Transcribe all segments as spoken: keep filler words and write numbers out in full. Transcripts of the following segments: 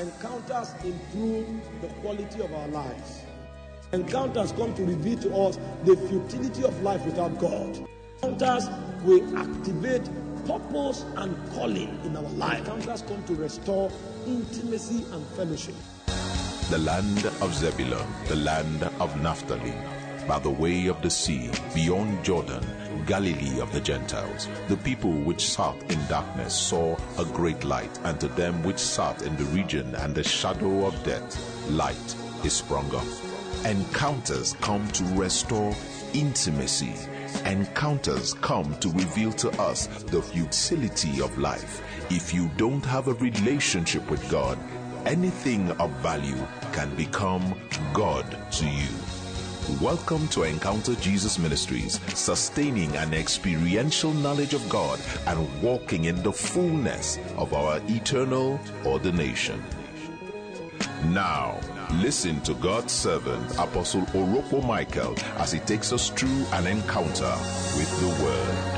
Encounters improve the quality of our lives. Encounters come to reveal to us the futility of life without God. Encounters will activate purpose and calling in our life. Encounters come to restore intimacy and fellowship. The land of Zebulun, the land of Naphtali, by the way of the sea, beyond Jordan, Galilee of the Gentiles. The people which sat in darkness saw a great light, and to them which sat in the region and the shadow of death, light is sprung up. Encounters come to restore intimacy. Encounters come to reveal to us the futility of life. If you don't have a relationship with God, anything of value can become God to you. Welcome to Encounter Jesus Ministries, sustaining an experiential knowledge of God and walking in the fullness of our eternal ordination. Now, listen to God's servant, Apostle Orokpo Michael, as he takes us through an encounter with the Word.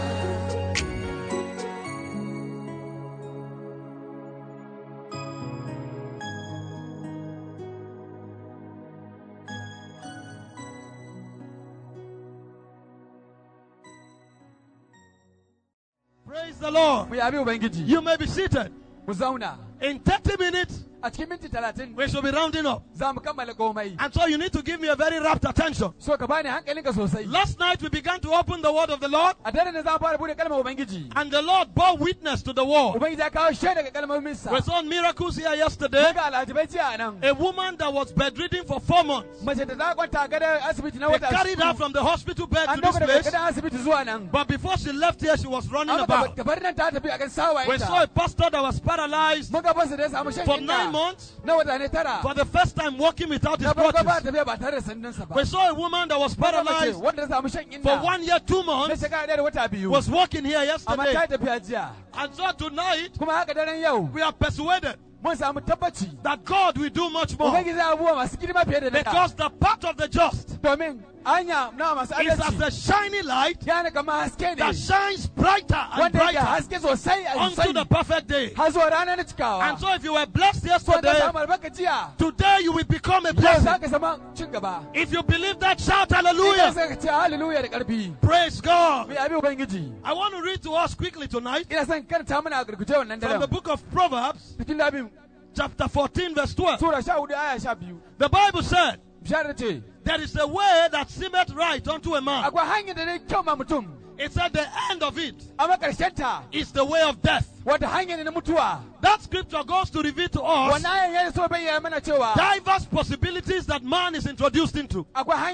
Praise the Lord. You may be seated. In thirty minutes, we shall be rounding up. And so you need to give me a very rapt attention. Last night we began to open the word of the Lord. And the Lord bore witness to the word. We saw miracles here yesterday. A woman that was bedridden for four months. They carried her from the hospital bed to this place. But before she left here, she was running about. We saw a pastor that was paralyzed for nine months. For the first time walking without his crutches. We saw a woman that was paralyzed for one year, two months. Was walking here yesterday. And so tonight, we are persuaded that God will do much more. Because the path of the just is as a shiny light that shines brighter and brighter unto the perfect day. And so if you were blessed yesterday, today you will become a blessing. If you believe that, shout hallelujah. Praise God. I want to read to us quickly tonight from the book of Proverbs, chapter fourteen, verse twelve. The Bible said, there is a way that seemeth right unto a man. It said the end of it is the way of death. That scripture goes to reveal to us diverse possibilities that man is introduced into.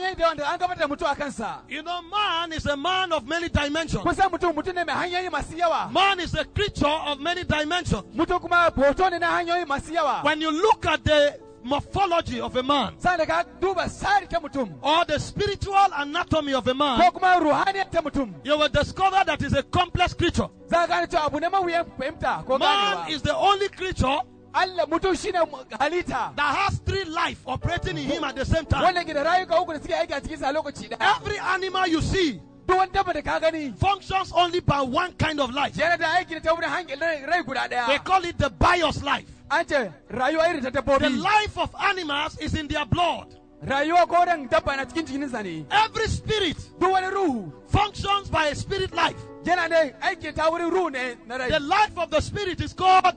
You know, man is a man of many dimensions. Man is a creature of many dimensions. When you look at the morphology of a man, or the spiritual anatomy of a man, you will discover that is a complex creature. Man is the only creature that has three life operating in him at the same time. Every animal you see functions only by one kind of life. They call it the bios life. The life of animals is in their blood. Every spirit functions by a spirit life. The life of the spirit is called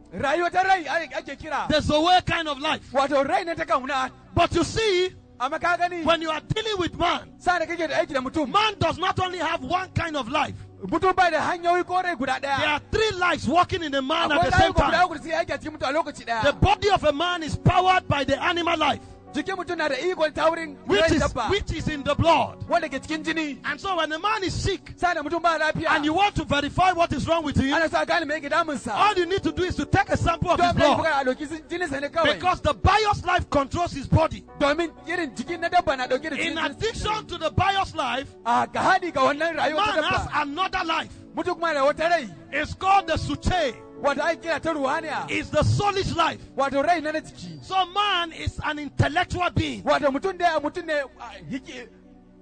the Zoe kind of life. But you see, when you are dealing with man, man does not only have one kind of life. There are three lives working in a man at the same time. The body of a man is powered by the animal life, which is, which is in the blood. And so when a man is sick and you want to verify what is wrong with him, all you need to do is to take a sample of his blood, because the bios life controls his body. In addition to the bios life, man has another life. It's called the suche. Is the soulish life. So man is an intellectual being.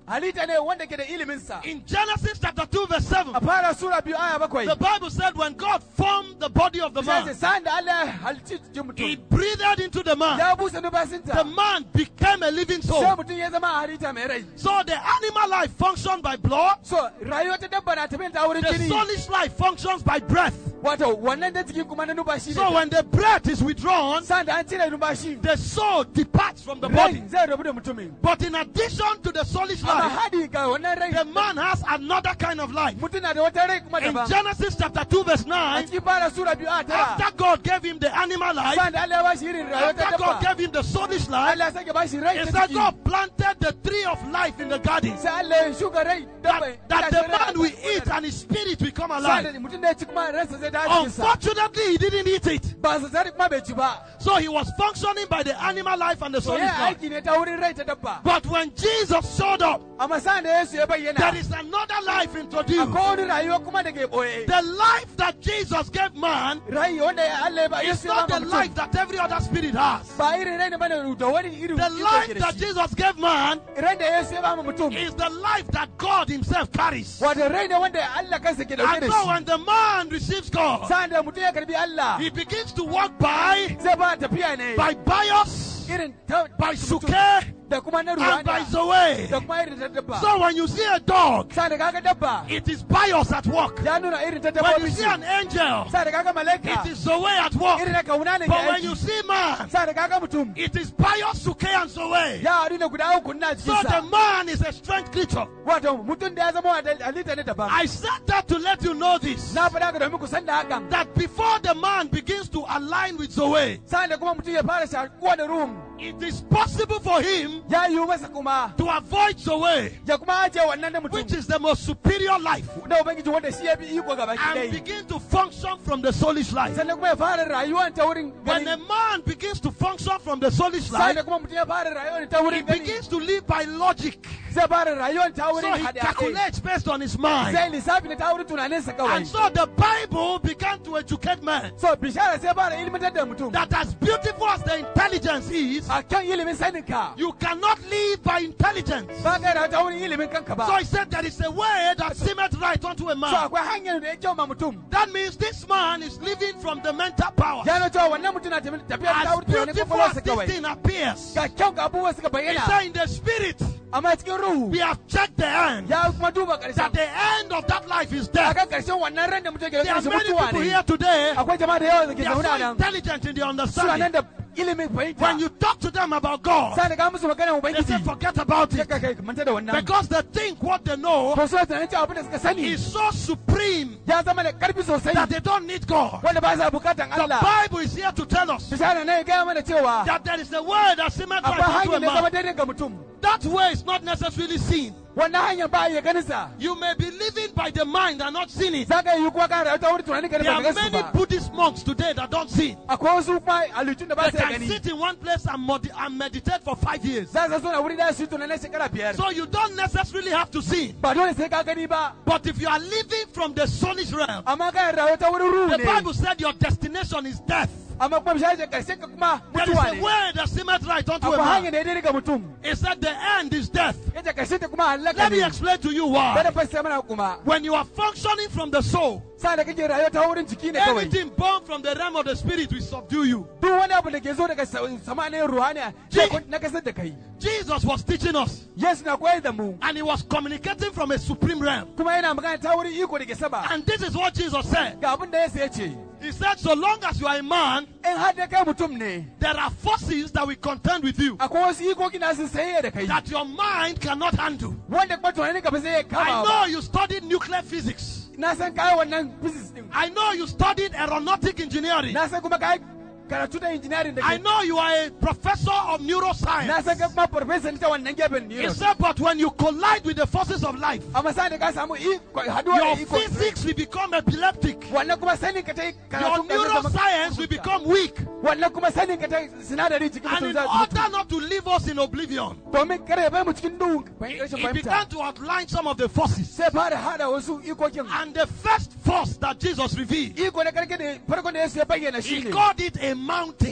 halitta ne wanda ke da ilimin sa. In Genesis chapter two verse seven, A fara sura biyu aya bakwai. the Bible said when God formed the body of the Sai man, sa'an da Allah ya halicci jikin he mutum. breathed into the man. Ya busa numfashinta. The man became a living Sai soul. mutum ya zama halitta mai rai. So the animal life functions by blood. So rayuwar ta dabba na tafiya ta wurin The jini. soulish life functions by breath. Wato wannan da jikin kuma na numfashi So ne. when the breath is withdrawn, Sa'an da an cire numfashi. the soul departs from the body. Rai zai rabu da mutumin. But in addition to the soulish Amma life, haɗi ga wannan rai. the man has another kind of life. Mutum na da wata rai kuma In daban. Genesis chapter two verse A nine, cikin fara sura biyu a tara. after God gave him the animal life, Sa'an da Allah ya ba shi irin rayuwar ta after God dabba. gave him the soulish life, Allah ya sake ba shi rai it ta said ciki. God planted the tree of life in the garden. Sai Allah ya shuka rai dabba. That, that the man will eat and his spirit will come Sa'an alive. da mutum da ya ci kuma ransa zai dawo cikinsa. Unfortunately, he didn't eat it. Ba su sani kuma bai ci ba. So he was functioning by the animal life and the So soulish ya life. aiki ne ta wurin rai ta dabba. But when Jesus showed up, Amma sa'an da Yesu ya bayyana. there is another life introduced. Akwai wani rayuwa kuma da ke ɓoye. The life that Jesus gave man Rai wanda Allah ya ba is Yesu ya not ba the mutum. life that every other spirit has. Ba irin rai ne bane da wani irin The iko life yake da that shi. Jesus gave man Rai da Yesu ya ba mutum. is the life that God himself carries. Wato rai ne wanda Allah kansa ke dauke And da so shi. when the man receives God, Sa'an da mutum ya karbi Allah. he begins to walk by, Zai ba tafiya ne. by bios, Irin ta by mutum. suke, Da kuma na and by ruwa zoe. da kuma irin ta dabba. So when you see a dog, Sa'an da kaga dabba. it is bios at work. Ya nuna irin ta When you dabbobi see ce. an angel, Sa'an da kaga malaika. it is zoe at work. Irin na kauna ne ke But when you aiki. see man, Sa'an da kaga mutum. it is bios, suke, and zoe. Ya haɗu da guda uku na So the jikinsa. man is a strange creature. Wato mutum da ya zama wata halitta ne daban. I said that to let you know this. Na faɗa ka domin ku san da hakan. That before the man begins to align with Zoe, Sa'an da kuma mutum ya fara shakuwa da ruhun. it is possible for him Ya yiwu masa kuma. to avoid Zoe, Ya kuma ajiye wannan na mutum. which is the most superior life, Da Ubangiji wanda shi ya fi iko gaba ki and dai. begin to function from the soulish life. Sannan kuma ya fara rayuwar ta wurin When a gani. man begins to function from the soulish Sa'an life, da kuma mutum ya fara rayuwar ta he wurin gani. begins to live by logic. Zai fara rayuwar ta So wurin he haɗe-haɗe. calculates based on his mind. Sai lissafi na ta wurin tunaninsa And kawai. so the Bible began to educate man So bishara sai fara ilmantar da mutum. that as beautiful as the intelligence is, A kan ilimin saninka. you cannot live by intelligence. Ba ka rayuwa ta wurin ilimin kanka ba. So he said there is a way that seemeth right unto a So man. akwai hanyar da ya kyau ma mutum. That means this man is living from the mental power. Ya nuna cewa wannan mutum na tafi- tafiya ta As wurin tunanin beautiful as kwakwalwarsa this kawai. thing appears, Ga kyau ga abubuwa suka he bayyana. said in the spirit, Amma cikin ruhu. we have checked the end. Ya kuma duba That ƙarshen. the end of that life is A death. kan ƙarshen wannan ran da mutum ke da There are ƙarshen many mutuwa people ne. here today, Akwai jama'a da yawa da ke they are zaune a so nan. intelligent in the Suna nan understanding. da ilimin fahimta. When you talk to them about God, Sa'an da ka musu magana they say Ubangiji. forget about Ya it. ka kai manta da wannan. Because they think what they know To suna tunanin cewa abin da suka sani is so supreme ya zama da ƙarfi sosai. that they don't need God. Wanda ba sa bukatan The Allah. Bible is here to tell us Bishara ne ya gaya mana cewa that there is a word that seemeth akwai right unto a hanyar da zama man. daidai ga mutum. That way is not necessarily seen. Wannan hanyar ba a iya ganin sa. You may be living by the mind and not seeing it. Za ka yi kuma ka rayuwa ta wurin tunanin ka da There ba are ka gansu many ba. Buddhist monks today that don't see it. Akwai wasu kuma halittun da ba They su iya can gani. sit in one place and, mod- and meditate for five years. Za su zauna wuri da su yi tunanin shekara biyar. So you don't necessarily have to see it. Ba dole sai ka gani ba. But if you are living from the soulish realm, Amma ka rayuwa ta wurin ruhu the ne. Bible said your destination is death. Amma kuma bishara ce karshen ka kuma There is mutuwa a ne. way that seemeth right unto a Akwai hanyar man. da ya daidai ga mutum. It said the end is death. Yace karshen ta kuma halaka Let me ne. explain to you Bada why. fasa mana kuma. When you are functioning from the soul, Sa da kake rayuwa ta wurin jiki ne kawai. anything born from the realm of the spirit will subdue you. Duk wani abu da ke zo daga samanin ruhaniya Je- na kasar da kai. Jesus was teaching us, Yesu na koyar da mu. and he was communicating from a supreme realm. Kuma yana magana ta wurin iko da ke sama. And this is what Jesus said. Ga abin da Yesu ya ce. He said, so long as you are a man, In har da kai mutum ne. there are forces that will contend with you Akwai wasu ikoki na sun saye da kai. that your mind cannot handle. Wanda kuma tunanin ka ba zai I kama know ba. you studied nuclear physics. Na san kai wannan physics din. I know you studied aeronautic engineering. Na san kuma kai karatu da engineering da I ke. know you are a professor of Na neuroscience. san kai kuma professor ne ta wannan gefen He neuro. said, but when you collide with the forces of life, Amma sa da ka samu iko haduwa da your iko. physics will become epileptic. Wannan kuma sanin ka ta yi Your karatu da zama- neuroscience will become weak. Wannan kuma sanin ka ta yi sinadari cikin And mutum in za su mutu. order not to leave us in oblivion, Domin kare ya bai mu cikin duhun he rashin he fahimta. began to outline some of the forces. Sai fara hada wasu ikokin. And the first force that Jesus revealed, Iko na karke da farkon da Yesu ya bayyana he shi ne. called it a mountain.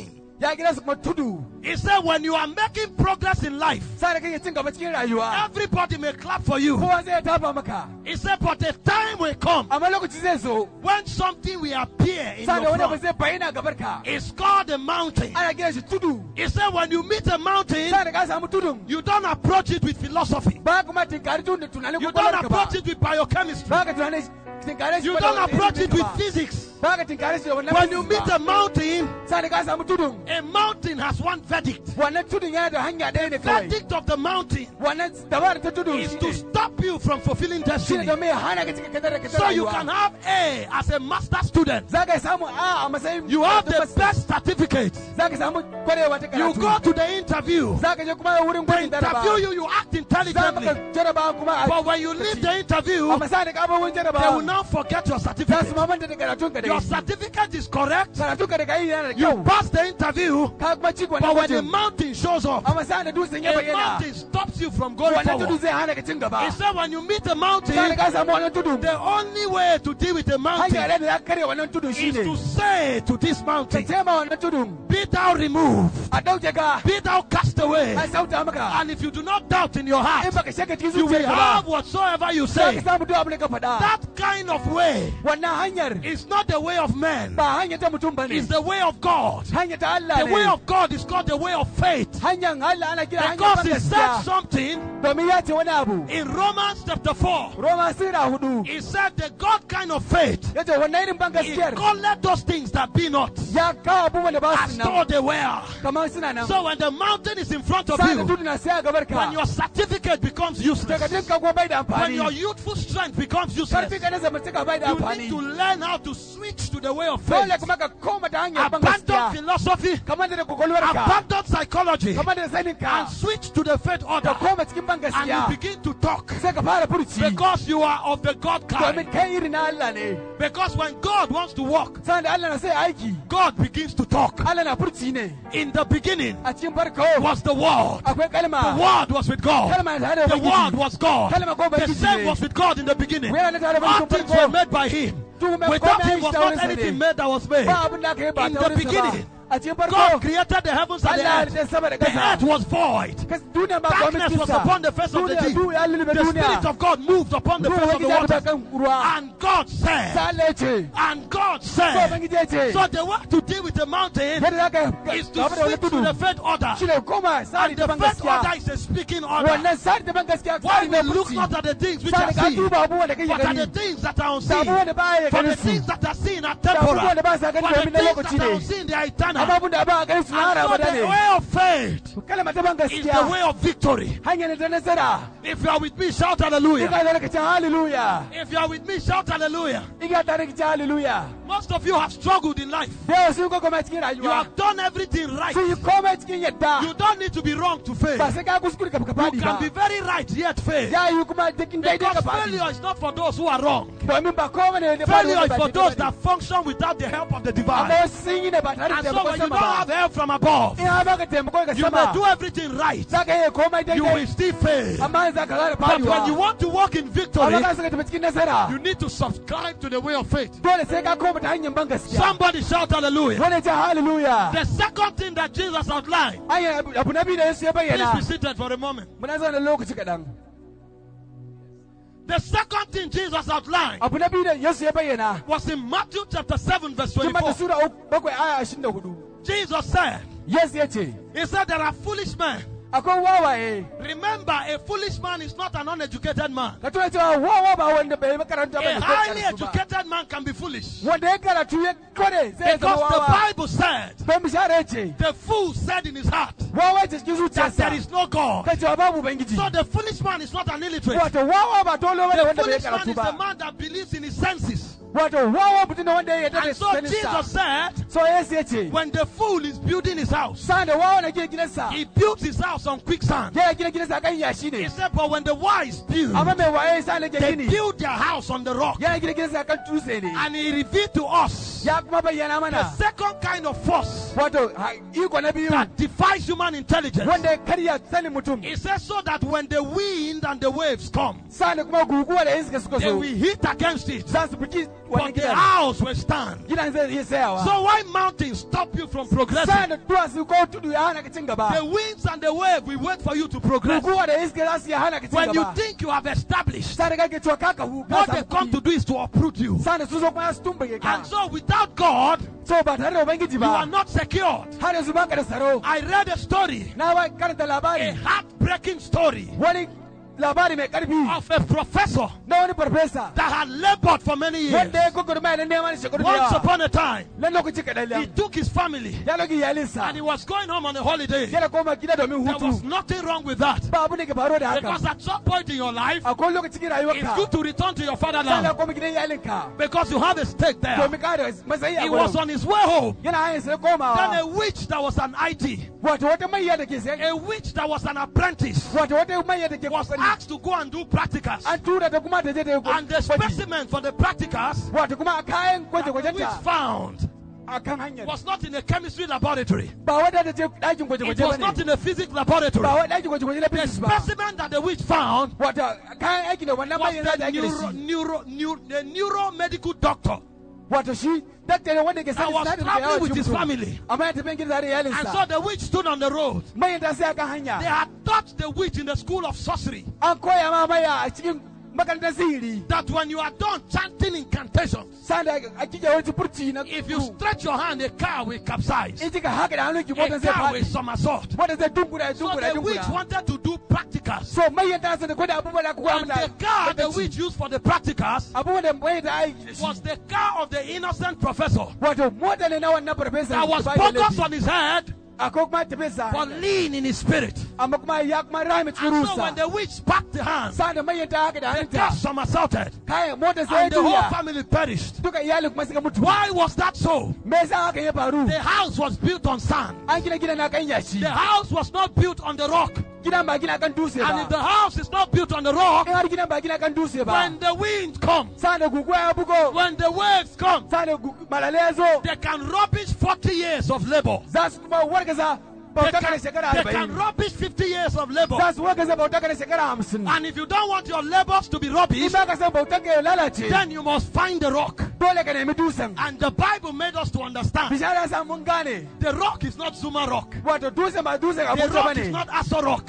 He said, when you are making progress in life, everybody may clap for you. He said, but the time will come when something will appear in your front. It's called a mountain. He said, when you meet a mountain, you don't approach it with philosophy. You don't approach it with biochemistry. You don't approach it with physics. When you meet a mountain, a mountain has one verdict. The verdict of the mountain is to stop you from fulfilling destiny. So you can have A as a master student. You have the best certificate. You go to the interview. They interview you, you act intelligently. But when you leave the interview, they will not forget your certificate. Your certificate is correct. You pass the interview, but when the mountain shows up, a mountain stops you from going forward. He said, when you meet a mountain, the only way to deal with a mountain is to say to this mountain, be thou removed, be thou cast away. And if you do not doubt in your heart, you will have whatsoever you say. That kind of way is not the way of man. It's the way of God. The way of God is called the way of faith. Because he said something in Romans chapter four. He said the God kind of faith is called let those things that be not as though they were. So when the mountain is in front of you, when your certificate becomes useless, when your youthful strength becomes useless, you need to learn how to switch to the way of faith. Abandon philosophy, abandon psychology, and switch to the faith order. And you begin to talk because you are of the God kind. Because when God wants to walk, God begins to talk. In the beginning was the Word. The Word was with God. The Word was God. The same was with God in the beginning. All things were made by Him. Without Him was not anything made that was made. In the beginning, God created the heavens and the earth. The earth was void. Darkness was upon the face of the deep. The Spirit of God moved upon the face of the waters. And God said, and God said, so the way to deal with the mountain is to switch to the faith order. And the faith order is a speaking order. Why we look not at the things which are seen, but at the things that are unseen. For the things that are seen are temporal, but the things that are unseen, they are eternal. And so the way of faith is the way of victory. If you are with me, shout hallelujah. If you are with me, shout hallelujah. Most of you have struggled in life. You have done everything right. You don't need to be wrong to fail. You can be very right yet fail. Because failure is not for those who are wrong. Failure is for those that function without the help of the divine. And so when you don't have help from above, you may do everything right, you will still fail. But when you want to walk in victory, you need to subscribe to the way of faith. Somebody shout hallelujah. The second thing that Jesus outlined, please be seated for a moment. The second thing Jesus outlined was in Matthew chapter seven verse twenty-four. Jesus said, He said there are foolish men. Remember, a foolish man is not an uneducated man. A highly educated man can be foolish. Because the Bible said, the fool said in his heart that there is no God. So the foolish man is not an illiterate. The foolish man is the man that believes in his senses. And so Jesus said, when the fool is building his house, he builds his house on quicksand. He said, but when the wise build, they build their house on the rock. And he revealed to us the second kind of force that defies human intelligence. He says, so that when the wind and the waves come, they will hit against it, but the house will stand. So why mountains stop you from progressing? The winds and the wave will wait for you to progress. When you think you have established, what they come to do is to uproot you. And so without God, you are not secured. I read a story, a heartbreaking story of a professor that had labored for many years. Once upon a time, he took his family and he was going home on a holiday. There was nothing wrong with that, because at some point in your life, it's good to return to your fatherland because you have a stake there. He was on his way home. Then a witch that was an I T, a witch that was an apprentice, was asked to go and do practicals. And the specimen for the practicals that which found was not in a chemistry laboratory. It was not in a physics laboratory. The specimen that the witch found was the neuro, neuro, neuro, the neuromedical doctor. I was traveling with his family. And so the witch stood on the road. They had taught the witch in the school of sorcery that when you are done chanting incantations, if you stretch your hand, a car will capsize, a car will somersault. So the witch wanted to do practicals. And the car the witch used for the practicals was the car of the innocent professor that was focused on his head, but lean in his spirit. And so when the witch sparked the hand, the car somersaulted and the whole family perished. Why was that so? The house was built on sand. The house was not built on the rock. And if the house is not built on the rock, when the wind comes, when the waves come, they can rubbish forty years of labor. They can, they can rubbish fifty years of labor. And if you don't want your labors to be rubbished, then you must find the rock. And the Bible made us to understand the rock is not Zuma rock. The rock is not Aso rock.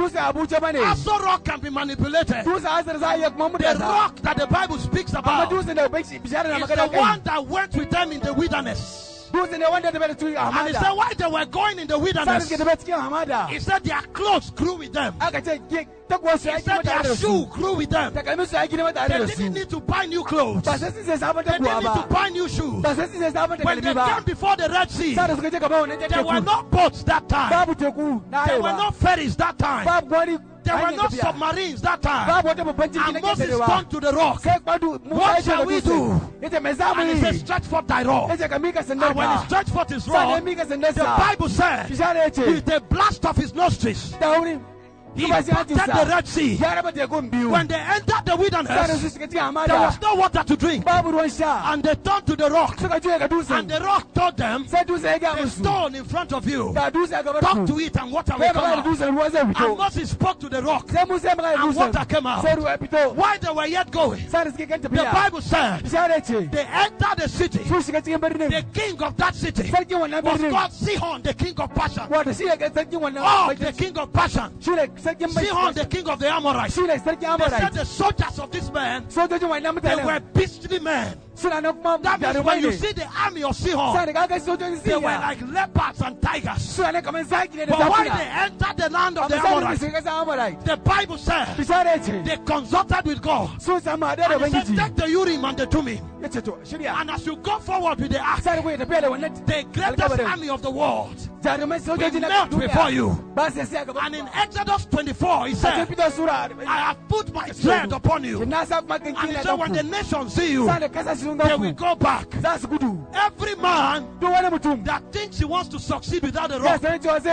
Aso rock can be manipulated. The rock that the Bible speaks about is the one that went with them in the wilderness. And he said, why they were going in the wilderness, he said their clothes grew with them. He said their shoe grew with them. They didn't need to buy new clothes. They didn't need to buy new shoes. When they came before the Red Sea, there were no boats that time. There were no ferries that time. There were no submarines that time. And Moses turned to the rock. What shall we do? And he said, stretch forth thy rod. And when he stretched forth his rod, the Bible said, with the blast of his nostrils, he parted the Red Sea. When they entered the wilderness, there was no water to drink. And they turned to the rock. And the rock told them, the stone in front of you, talk to it and water will come out. And Moses spoke to the rock and water came out. While they were yet going, the Bible said, they entered the city. The king of that city was called Sihon, the king of Bashan. Oh, the king of Bashan. Sihon, the king of the Amorites. They said the soldiers of this man, they were beastly men. That means when you see the army of Sihon, they were like leopards and tigers. But when they entered the land of the Amorites, the Bible said they consulted with God. And he said, take the Urim and the Thummim. And as you go forward with the ark, the greatest army of the world will melt before you. And in Exodus twenty-four, he said, I have put my tread upon you. And he said, when the nations see you, they will go back. Every man that thinks he wants to succeed without the rock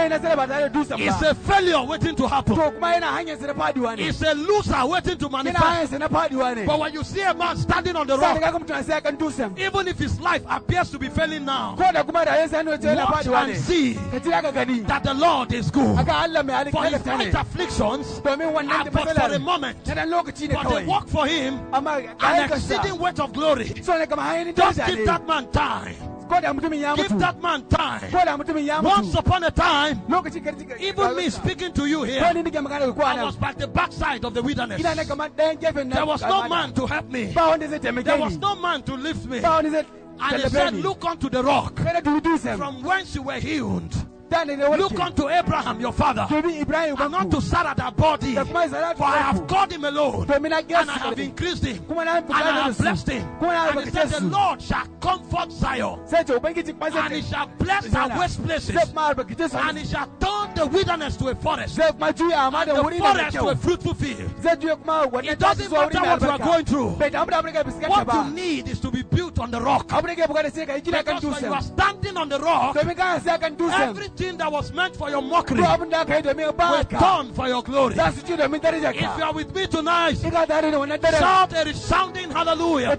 is a failure waiting to happen. It's a loser waiting to manifest. But when you see a man standing on the rock, even if his life appears to be failing now, watch and see that the Lord is good. For his light afflictions are but for a moment, but they work for him an exceeding weight of glory. Give that man time. Give that man time. Once upon a time, even me speaking to you here, I was by the backside of the wilderness. There was no man to help me. There was no man to lift me. And he said, look unto the rock from whence you were healed. Look unto Abraham your father, and unto Sarah their body, for I have called him alone, and I have increased him, and I have blessed him. And he said, the Lord shall comfort Zion, and he shall bless her waste places, and he shall turn the wilderness to a forest, and the forest to a fruitful field. It doesn't matter what you are going through. What you need is to be built on the rock. Because when you are standing on the rock, everything that was meant for your mockery will turn for your glory. If you are with me tonight, shout a resounding hallelujah.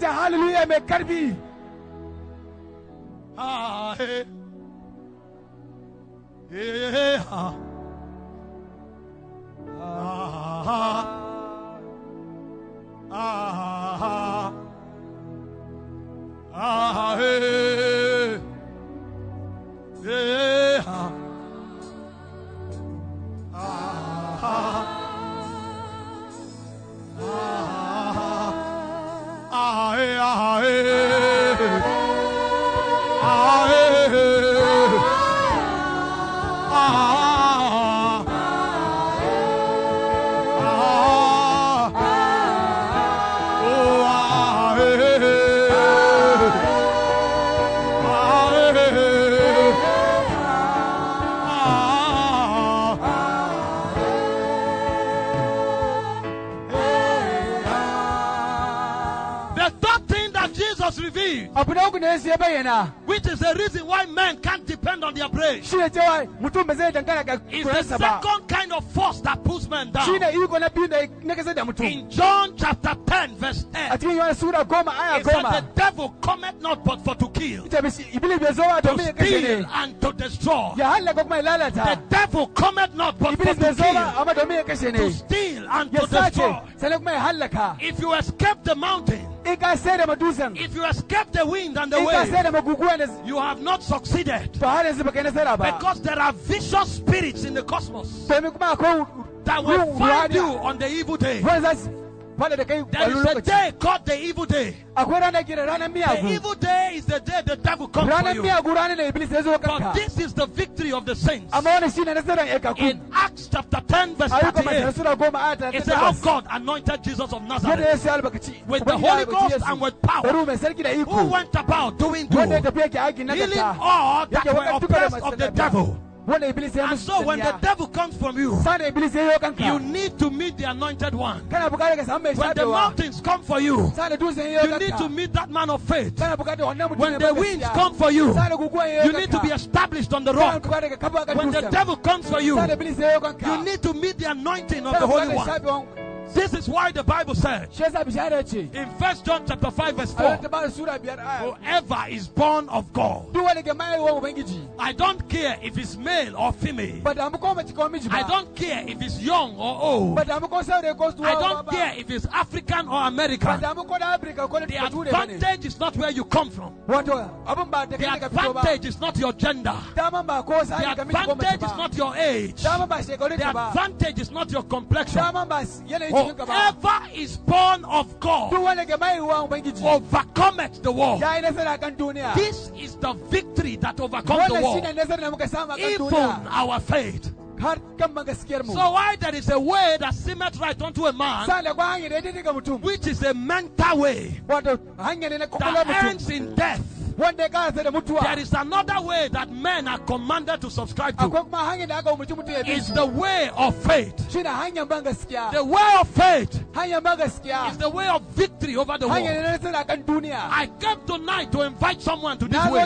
Ah, hey. Yeah. Ah, ah, ah, hey. Yeah. Ah, ah, ah, hey, ah, hey. Ah, hey. Ah, ah, oh, ah, revealed, which is the reason why men can't depend on their brain. It's the second kind of force that pulls men down. In John chapter ten verse ten, it said the devil cometh not but for to kill, to steal and to destroy. The devil cometh not but for to kill, to steal and to destroy. If you escape the mountain, if you escape the wind and the wave, you have not succeeded. Because there are vicious spirits in the cosmos that will find you on the evil day. There is a day called the evil day. The evil day is the day the devil comes for you. But this is the victory of the saints. In Acts chapter ten verse thirty-eight, it says how God anointed Jesus of Nazareth with the Holy Ghost and with power, who went about doing good, healing all that were oppressed of the devil. And so when the devil comes from you, you need to meet the anointed one. When the mountains come for you, you need to meet that man of faith. When the winds come for you, you need to be established on the rock. When the devil comes for you, you need to meet the anointing of the Holy One. This is why the Bible said in First John chapter five verse four, whoever is born of God, I don't care if it's male or female, I don't care if it's young or old, I don't care if it's African or American. The advantage is not where you come from. The advantage is not your gender. The advantage is not your age. The advantage is not your complexion. Whoever is born of God overcometh the world. This is the victory that overcomes the world, even our faith. So why there is a way that seemeth right unto a man, which is a mental way that ends in death, there is another way that men are commanded to subscribe to. It's the way of faith. The way of faith is the way of victory over the world. I came tonight to invite someone to this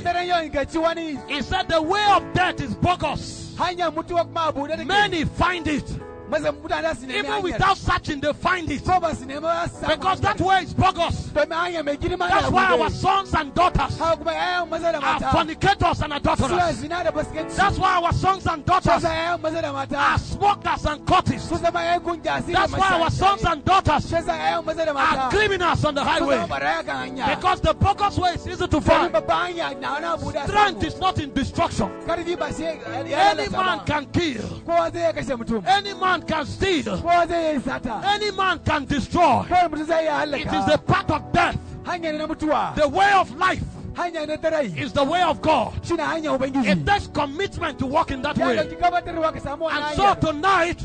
way. He said the way of death is bogus. Many find it. Even without searching, they find it. Because that way is bogus. That's why our sons and daughters are fornicators and adulterers. That's why our sons and daughters are smokers and cultists. That's why our sons and daughters are criminals on the highway. Because the bogus way is easy to find. Strength is not in destruction. Any man can kill. Any man can steal. Any man can destroy. It is the path of death. The way of life is the way of God. It takes commitment to walk in that way. And so tonight,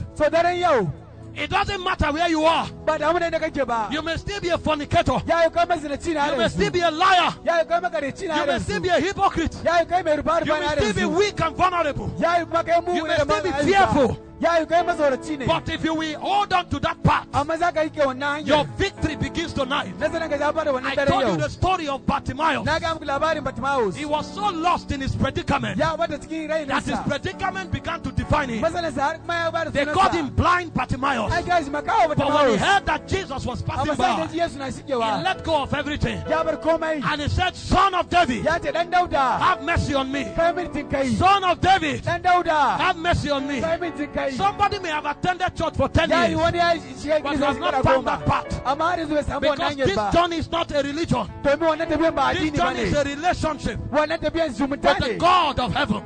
it doesn't matter where you are. You may still be a fornicator. You may still be a liar. You may still be a hypocrite. You may still be weak and vulnerable. You may still be fearful. But if you will hold on to that path, your victory begins tonight. I told you the story of Bartimaeus. He was so lost in his predicament that his predicament began to define him. They called him blind Bartimaeus. But when he heard that Jesus was passing by, he let go of everything. And he said, Son of David, have mercy on me. Son of David, have mercy on me. Somebody may have attended church for ten years, but has not found that part. Because this journey is not a religion. This journey is a relationship with the God of heaven.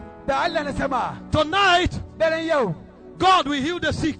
Tonight, God will heal the sick.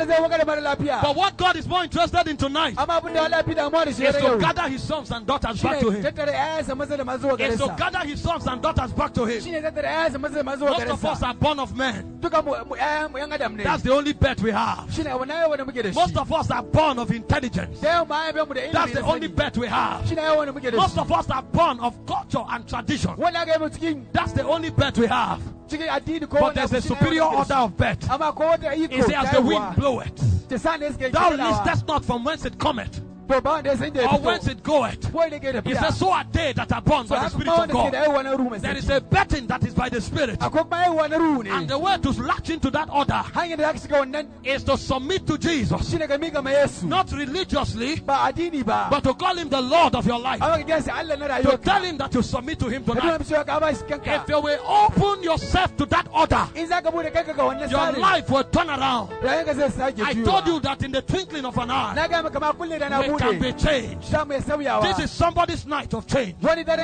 But what God is more interested in tonight is to gather his sons and daughters back to him. Is to gather his sons and daughters back to him. Most of us are born of men. That's the only bet we have. Most of us are born of intelligence. That's the only bet we have. Most of us are born of culture and tradition. That's the only bet we have. But there's a superior order of bet. It says, as the wind bloweth, thou listest not from whence it cometh, or whence it goeth. He says, so are they that are born by the Spirit of God. There is a betting that is by the Spirit. And the way to latch into that order is to submit to Jesus. Not religiously, but to call him the Lord of your life. To tell him that you submit to him tonight. If you will open yourself to that order, your life will turn around. I told you that in the twinkling of an eye, we can be changed. This is somebody's night of change. Wherever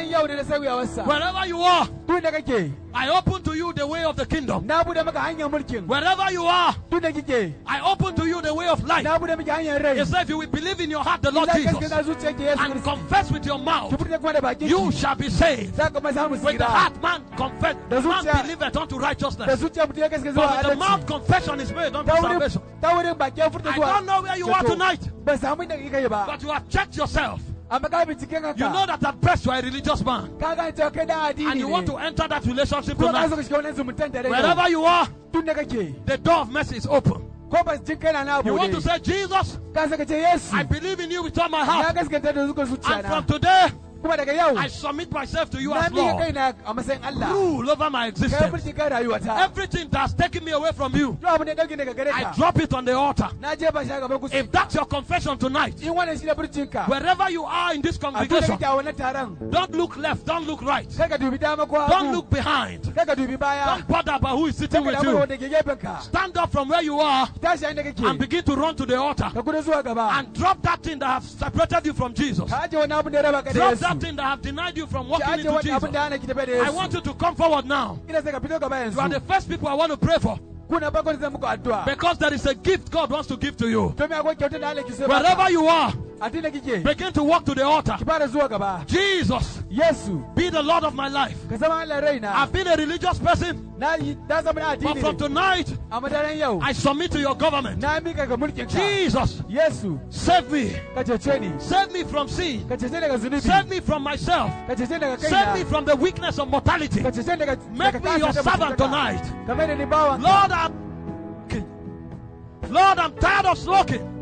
you are, I open to you the way of the kingdom. Wherever you are, I open to you the way of life. He said, if you will believe in your heart the Lord Jesus and confess with your mouth, you shall be saved. With the heart man confess, man believeth unto righteousness, but with the mouth confession is made unto salvation. I don't know where you are tonight, but you have checked yourself. You know that at best you are a religious man, and you want to enter that relationship tonight. Wherever you are, the door of mercy is open. You want to say, Jesus, I believe in you with all my heart, and from today I submit myself to you as Lord. Rule over my existence. Everything that's taken me away from you, I drop it on the altar. If that's your confession tonight, wherever you are in this congregation, don't look left, don't look right, don't look behind, don't bother about who is sitting with you. Stand up from where you are and begin to run to the altar and drop that thing that has separated you from Jesus. Drop that thing that have denied you from walking into Jesus. I want you to come forward now. You are the first people I want to pray for. Because there is a gift God wants to give to you. Wherever you are, begin to walk to the altar. Jesus, be the Lord of my life. I've been a religious person, but from tonight I submit to your government. Jesus, save me. Save me from sin. Save me from myself. Save me from the weakness of mortality. Make me your servant tonight. Lord, I'm Lord, I'm tired of smoking.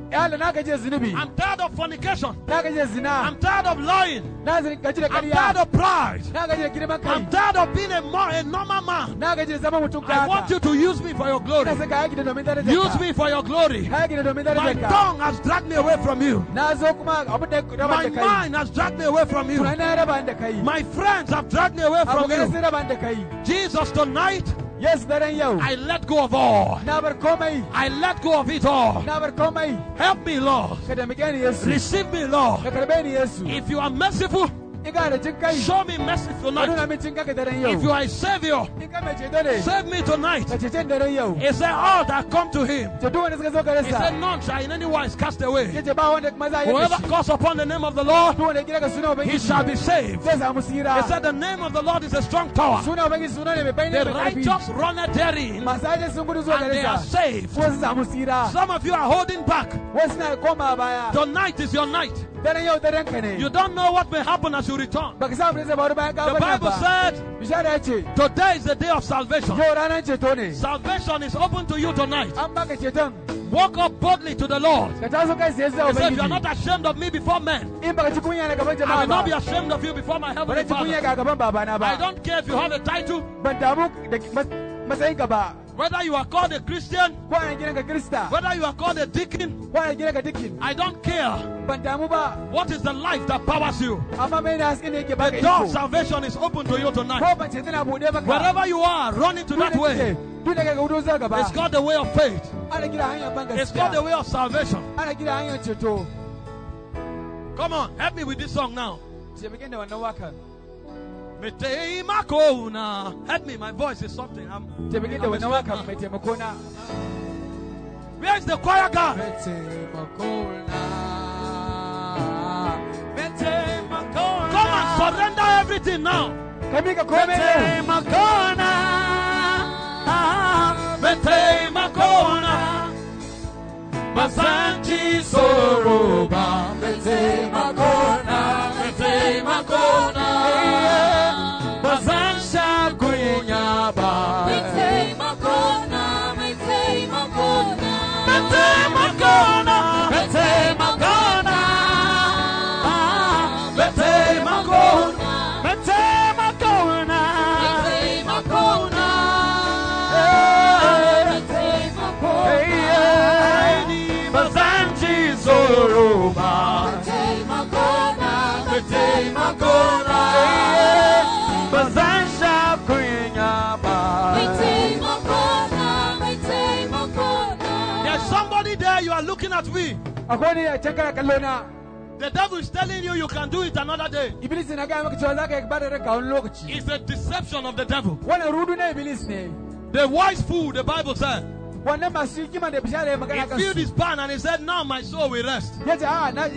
I'm tired of fornication. I'm tired of lying. I'm tired of pride. I'm tired of being a, mo- a normal man. I want you to use me for your glory. Use me for your glory. My tongue has dragged me away from you. My mind has dragged me away from you. My friends have dragged me away from you. Jesus, tonight, yes, I let go of all. I let go of it all. Help me, Lord. Receive me, Lord. If you are merciful, show me mercy tonight. If you are a savior, save me tonight. He said, all that come to him, he said, none shall in any wise cast away. Whoever calls upon the name of the Lord, he shall be saved. He said, the name of the Lord is a strong tower. The righteous runneth therein, and they are saved. Some of you are holding back. Tonight is your night. You don't know what may happen as you return. The Bible said, today is the day of salvation. Salvation is open to you tonight. Walk up boldly to the Lord. He said, if you are not ashamed of me before men, I will not be ashamed of you before my heavenly Father. I don't care if you have a title, whether you are called a Christian, whether you are called a deacon, I don't care. What is the life that powers you? The door of salvation is open to you tonight. Wherever you are, run into that way. It's called the way of faith. It's called the way of salvation. Come on, help me with this song now. Help me, my voice is something. I'm, I'm Where is the choir guy? Come and surrender everything now. Basanji Soroba, Mete Makona, Mete Makona, Basansha Guinyaba, Mete Makona, Mete Makona, Mete Makona, Mete Makona, Mete Makona, Mete Makona, Mete Makona, Mete Makona, Basanji Soroba, Mete Makona, Mete Makona, Basansha Guinyaba, Mete Makona, Mete Makona. There's somebody there, you are looking at me. The devil is telling you you can do it another day. It's a deception of the devil. The wise fool, the Bible said, he filled his pan and he said, now my soul will rest. It was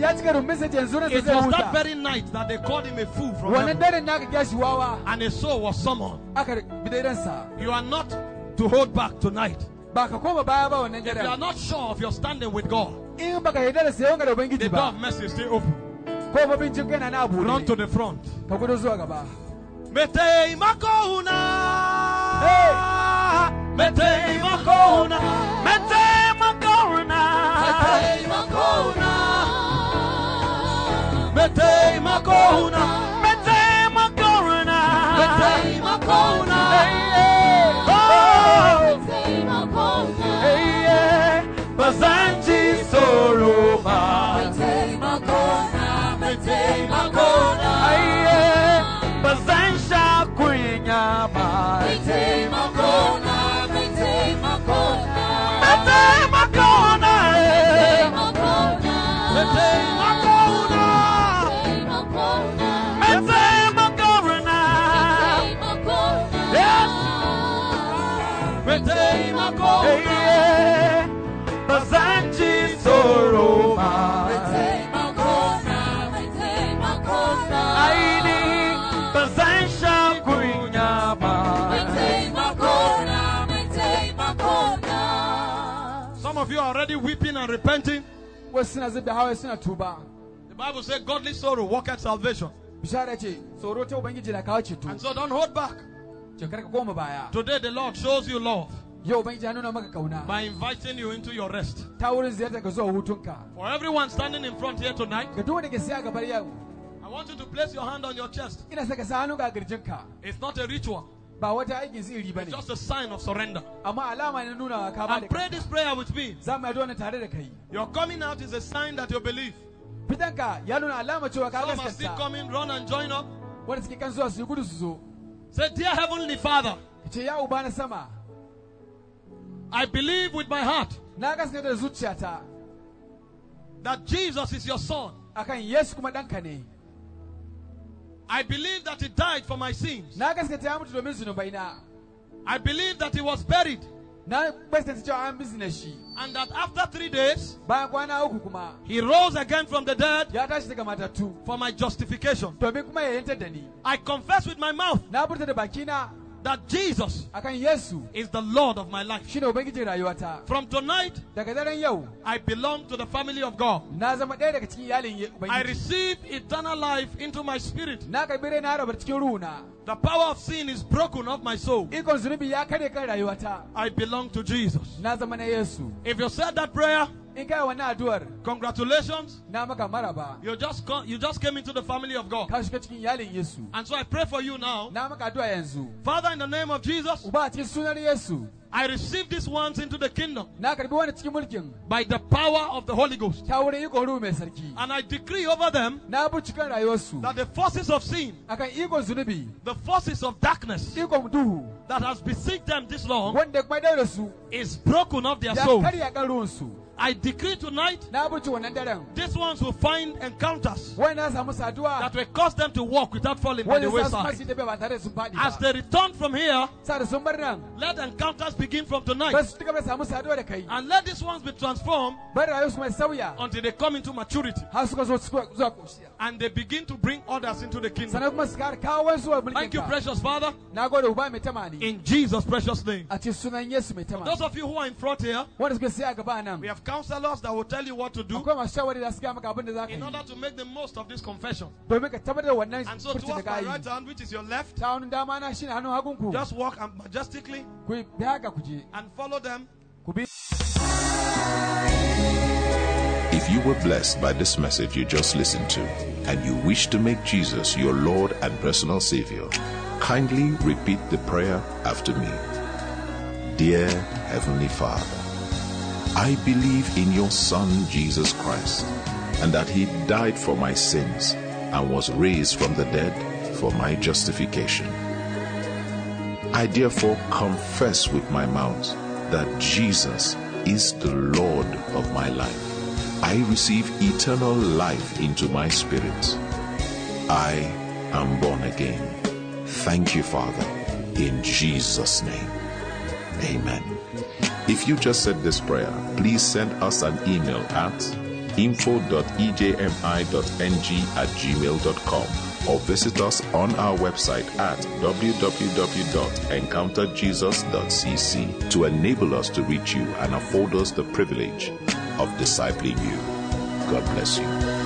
that very night that they called him a fool from heaven. And a soul was summoned. You are not to hold back tonight. If you are not sure of your standing with God, the door of mercy is still open. Run to the front. Mete Makona, Mete Makona, Mete Makona, Mete Makona, Mete Makona, Mete Makona, Mete Makona, Mete Makona, Basanji Soroba, Mete Makona, Mete Makona, Basansha Guinyaba, Mete Makona, Mete Makona, Mete Makona, Mete Makona, Mete Makona, yes, Mete Makona, Basanji Soroba, Mete Makona, Mete Makona, Aini Basansha Guinyaba, Mete Makona, Mete Makona. Some of you are already weeping and repenting. The Bible says godly sorrow worketh salvation. And so don't hold back. Today the Lord shows you love. by inviting you into your rest. For everyone standing in front here tonight, I want you to place your hand on your chest. It's not a ritual. It's just a sign of surrender. And pray this prayer with me. Your coming out is a sign that you believe. Some are still coming, run and join up. Say, dear Heavenly Father, I believe with my heart that Jesus is your Son. I believe that He died for my sins. I believe that He was buried. And that after three days, He rose again from the dead for my justification. I confess with my mouth that Jesus is the Lord of my life. From tonight, I belong to the family of God. I receive eternal life into my spirit. The power of sin is broken off my soul. I belong to Jesus. If you said that prayer, congratulations. You just come, you just came into the family of God. And so I pray for you now. Father, in the name of Jesus, I receive these ones into the kingdom by the power of the Holy Ghost. And I decree over them that the forces of sin, the forces of darkness that has besieged them this long, is broken off their souls. I decree tonight, these ones will find encounters that will cause them to walk without falling by the wayside. As they return from here, let encounters begin from tonight. And let these ones be transformed until they come into maturity. And they begin to bring others into the kingdom. Thank you, precious Father. In Jesus' precious name. Those of you who are in front here, we have counselors that will tell you what to do in order to make the most of this confession. And so towards my right hand, which is your left, just walk majestically and follow them. If you were blessed by this message you just listened to, and you wish to make Jesus your Lord and personal Savior, kindly repeat the prayer after me. Dear Heavenly Father, I believe in your Son, Jesus Christ, and that He died for my sins and was raised from the dead for my justification. I therefore confess with my mouth that Jesus is the Lord of my life. I receive eternal life into my spirit. I am born again. Thank you, Father, in Jesus' name. Amen. If you just said this prayer, please send us an email at info dot e j m i dot n g at gmail dot com or visit us on our website at w w w dot encounter jesus dot c c to enable us to reach you and afford us the privilege of discipling you. God bless you.